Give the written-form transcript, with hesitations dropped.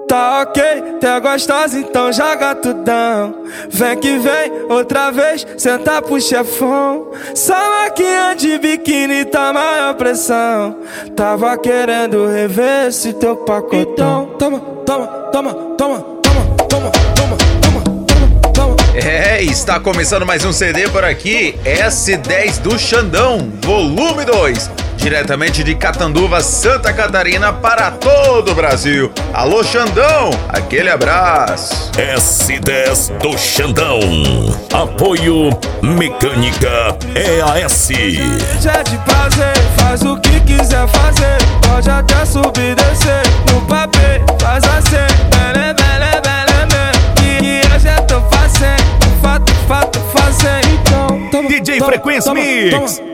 Tá ok, tá gostosa, então joga tudão. Vem que vem, outra vez, senta pro chefão. Só maquinha de biquíni tá maior pressão. Tava querendo rever esse teu pacotão. Toma, toma, toma, toma, toma, toma, toma, toma, toma. É, está começando mais um CD por aqui, S10 do Xandão, volume 2. Diretamente de Catanduva, Santa Catarina, para todo o Brasil. Alô, Xandão, aquele abraço. S10 do Xandão. Apoio Mecânica EAS. Já de prazer, faz o que quiser fazer. Pode até subir e descer no papel, faz assim. Bele, bele, bele, bele. E eu já tô fazendo, fato, fazendo. Então, toma, DJ toma, Frequência toma, Mix. Toma.